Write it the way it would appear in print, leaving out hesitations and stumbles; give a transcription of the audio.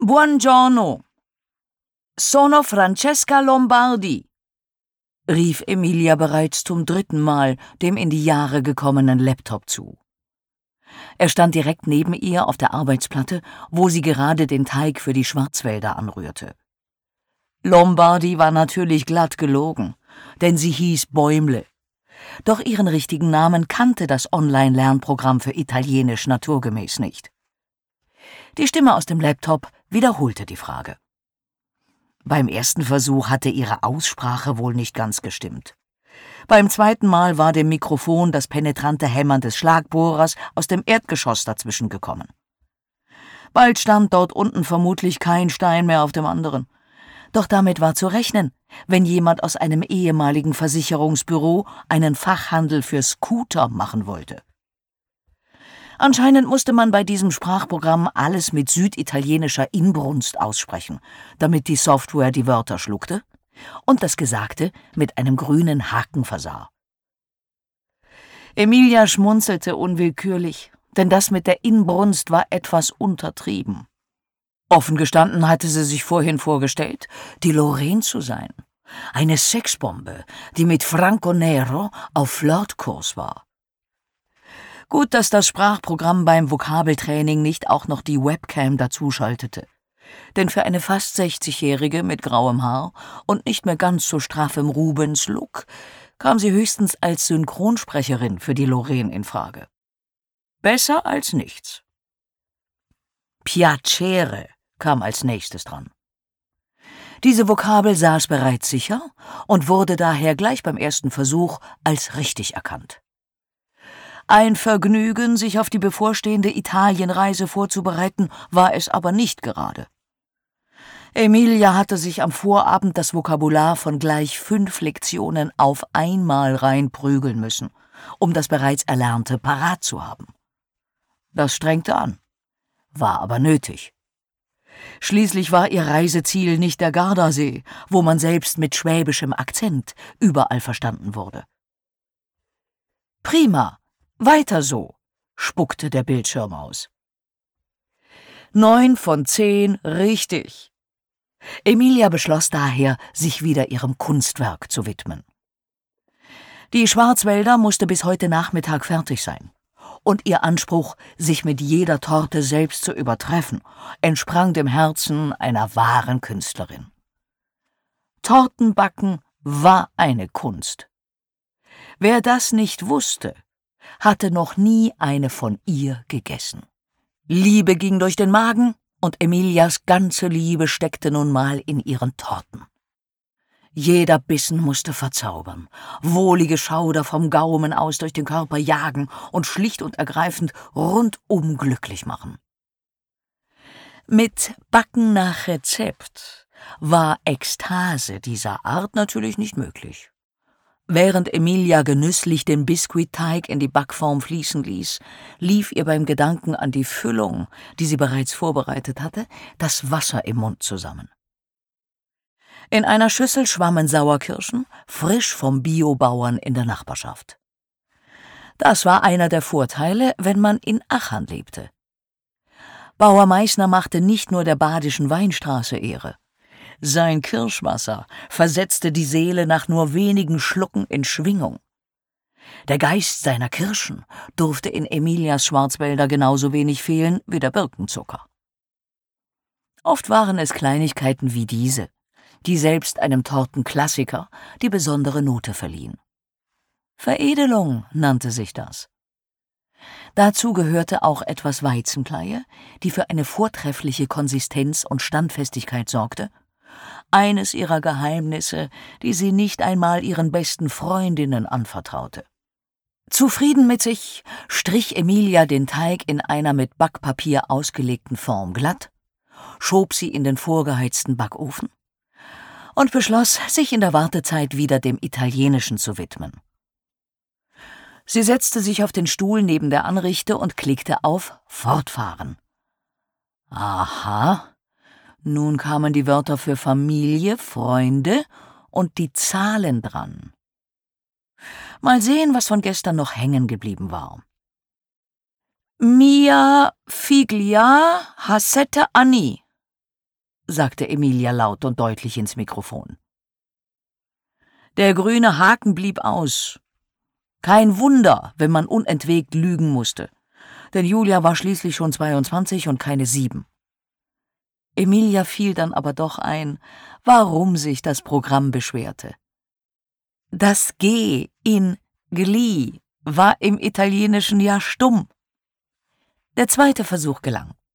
Buongiorno. Sono Francesca Lombardi, rief Emilia bereits zum 3. Mal dem in die Jahre gekommenen Laptop zu. Er stand direkt neben ihr auf der Arbeitsplatte, wo sie gerade den Teig für die Schwarzwälder anrührte. Lombardi war natürlich glatt gelogen, denn sie hieß Bäumle. Doch ihren richtigen Namen kannte das Online-Lernprogramm für Italienisch naturgemäß nicht. Die Stimme aus dem Laptop wiederholte die Frage. Beim ersten Versuch hatte ihre Aussprache wohl nicht ganz gestimmt. Beim 2. Mal war dem Mikrofon das penetrante Hämmern des Schlagbohrers aus dem Erdgeschoss dazwischen gekommen. Bald stand dort unten vermutlich kein Stein mehr auf dem anderen. Doch damit war zu rechnen, wenn jemand aus einem ehemaligen Versicherungsbüro einen Fachhandel für Scooter machen wollte. Anscheinend musste man bei diesem Sprachprogramm alles mit süditalienischer Inbrunst aussprechen, damit die Software die Wörter schluckte und das Gesagte mit einem grünen Haken versah. Emilia schmunzelte unwillkürlich, denn das mit der Inbrunst war etwas untertrieben. Offen gestanden hatte sie sich vorhin vorgestellt, die Lorraine zu sein. Eine Sexbombe, die mit Franco Nero auf Flirtkurs war. Gut, dass das Sprachprogramm beim Vokabeltraining nicht auch noch die Webcam dazuschaltete. Denn für eine fast 60-Jährige mit grauem Haar und nicht mehr ganz so straffem Rubens-Look kam sie höchstens als Synchronsprecherin für die Lorraine in Frage. Besser als nichts. Piacere kam als nächstes dran. Diese Vokabel saß bereits sicher und wurde daher gleich beim ersten Versuch als richtig erkannt. Ein Vergnügen, sich auf die bevorstehende Italienreise vorzubereiten, war es aber nicht gerade. Emilia hatte sich am Vorabend das Vokabular von gleich 5 Lektionen auf einmal reinprügeln müssen, um das bereits Erlernte parat zu haben. Das strengte an, war aber nötig. Schließlich war ihr Reiseziel nicht der Gardasee, wo man selbst mit schwäbischem Akzent überall verstanden wurde. »Prima, weiter so«, spuckte der Bildschirm aus. 9 von 10 richtig. Emilia beschloss daher, sich wieder ihrem Kunstwerk zu widmen. Die Schwarzwälder musste bis heute Nachmittag fertig sein. Und ihr Anspruch, sich mit jeder Torte selbst zu übertreffen, entsprang dem Herzen einer wahren Künstlerin. Tortenbacken war eine Kunst. Wer das nicht wusste, hatte noch nie eine von ihr gegessen. Liebe ging durch den Magen und Emilias ganze Liebe steckte nun mal in ihren Torten. Jeder Bissen musste verzaubern, wohlige Schauder vom Gaumen aus durch den Körper jagen und schlicht und ergreifend rundum glücklich machen. Mit Backen nach Rezept war Ekstase dieser Art natürlich nicht möglich. Während Emilia genüsslich den Biskuitteig in die Backform fließen ließ, lief ihr beim Gedanken an die Füllung, die sie bereits vorbereitet hatte, das Wasser im Mund zusammen. In einer Schüssel schwammen Sauerkirschen, frisch vom Biobauern in der Nachbarschaft. Das war einer der Vorteile, wenn man in Achern lebte. Bauer Meißner machte nicht nur der badischen Weinstraße Ehre. Sein Kirschwasser versetzte die Seele nach nur wenigen Schlucken in Schwingung. Der Geist seiner Kirschen durfte in Emilias Schwarzwälder genauso wenig fehlen wie der Birkenzucker. Oft waren es Kleinigkeiten wie diese, die selbst einem Tortenklassiker die besondere Note verliehen. Veredelung nannte sich das. Dazu gehörte auch etwas Weizenkleie, die für eine vortreffliche Konsistenz und Standfestigkeit sorgte, eines ihrer Geheimnisse, die sie nicht einmal ihren besten Freundinnen anvertraute. Zufrieden mit sich strich Emilia den Teig in einer mit Backpapier ausgelegten Form glatt, schob sie in den vorgeheizten Backofen und beschloss, sich in der Wartezeit wieder dem Italienischen zu widmen. Sie setzte sich auf den Stuhl neben der Anrichte und klickte auf »Fortfahren«. Aha, nun kamen die Wörter für Familie, Freunde und die Zahlen dran. Mal sehen, was von gestern noch hängen geblieben war. Mia figlia ha 7 anni. sagte Emilia laut und deutlich ins Mikrofon. Der grüne Haken blieb aus. Kein Wunder, wenn man unentwegt lügen musste, denn Julia war schließlich schon 22 und keine 7. Emilia fiel dann aber doch ein, warum sich das Programm beschwerte. Das G in Gli war im Italienischen ja stumm. Der zweite Versuch gelang.